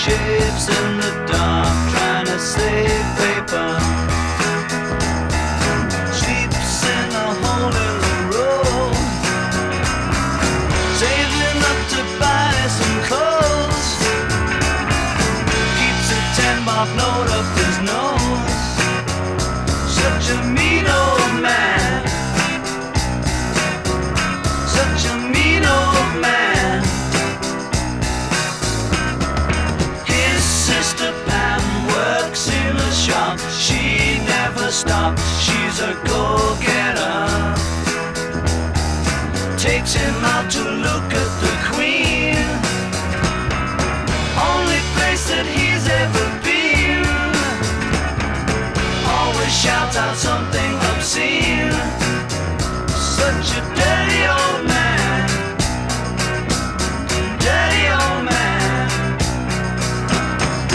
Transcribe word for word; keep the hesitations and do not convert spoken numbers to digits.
shapes in the dark, trying to save paper. Sleeps in a hole in the road, saving up to buy some clothes. Keeps a ten bob note up his nose. Such a mean old man. Such a mean old man. His sister Pam works in a shop. She never stops, she's a go-getter. Takes him out to look at the Queen, only place that he's ever been. Always shouts out something